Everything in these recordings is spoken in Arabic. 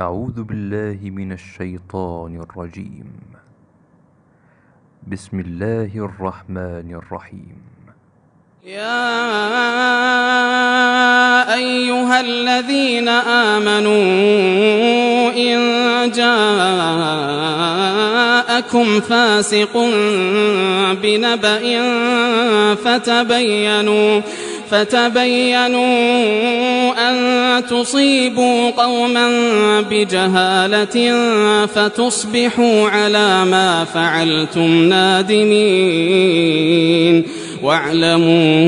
أعوذ بالله من الشيطان الرجيم. بسم الله الرحمن الرحيم. يا أيها الذين آمنوا إن جاءكم فاسق بنبأ فتبينوا أن تصيبوا قوما بجهالة فتصبحوا على ما فعلتم نادمين. واعلموا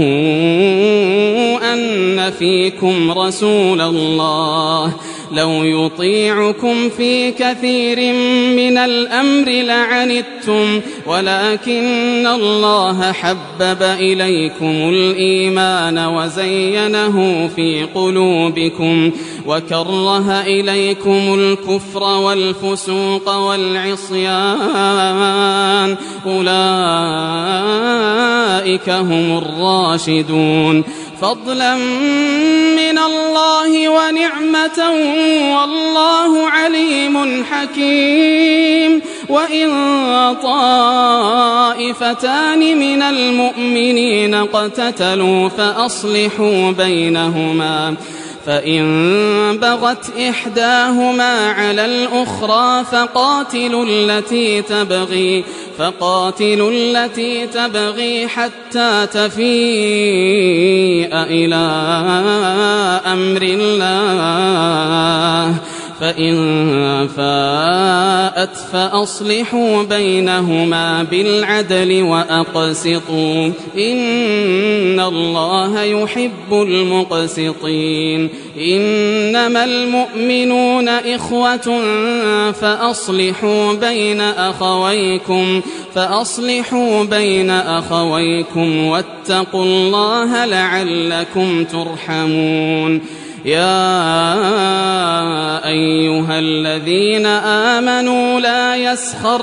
أن فيكم رسول الله لو يطيعكم في كثير من الأمر لعنتم ولكن الله حبب إليكم الإيمان وزينه في قلوبكم وكره إليكم الكفر والفسوق والعصيان أولئك هم الراشدون فضلا من الله ونعمة والله عليم حكيم. وإن طائفتان من المؤمنين اقتتلوا فأصلحوا بينهما فإن بغت إحداهما على الأخرى فقاتلوا التي تبغي حتى تفيء إلى أمر الله فإن فاءت فأصلحوا بينهما بالعدل وأقسطوا إن الله يحب المقسطين. إنما المؤمنون إخوة فأصلحوا بين أخويكم واتقوا الله لعلكم ترحمون. يا أيها الذين آمنوا لا يسخر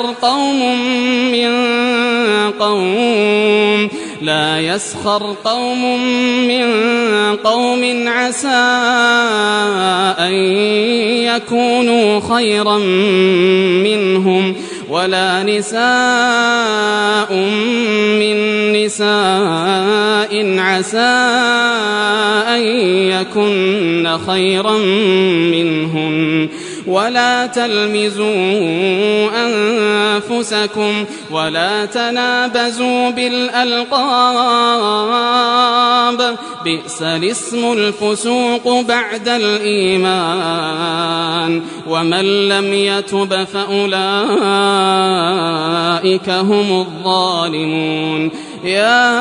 قوم من قوم عسى أن يكونوا خيرا منهم ولا نساء من نساء عسى أن يكن خيرا منهن ولا تلمزوا أنفسكم ولا تنابزوا بالألقاب بئس الاسم الفسوق بعد الإيمان ومن لم يتب فأولئك هم الظالمون. يا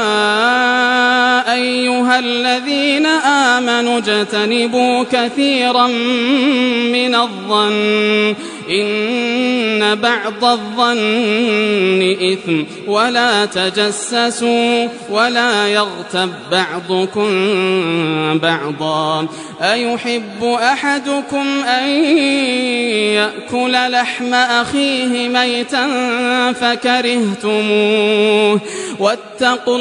أيها الذين آمنوا اجتنبوا كثيرا من الظن إن بعض الظن إثم ولا تجسسوا ولا يغتب بعضكم بعضا أيحب أحدكم أن يأكل لحم أخيه ميتا فكرهتموه واتقوا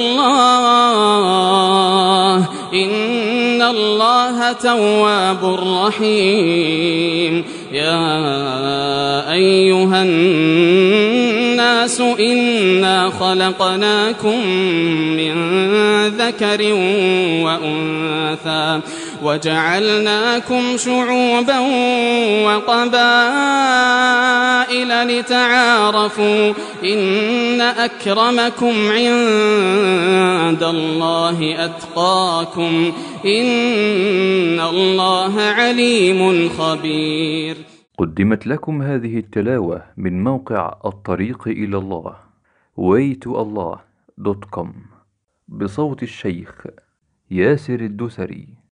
الله إن الله تواب رحيم. يا أيها الناس إنا خلقناكم من ذكر وأنثى وجعلناكم شعوبا وقبائل لتعارفوا إن أكرمكم عند الله أتقاكم إن الله عليم خبير. قدمت لكم هذه التلاوة من موقع الطريق إلى الله waytoallah.com بصوت الشيخ ياسر الدسري.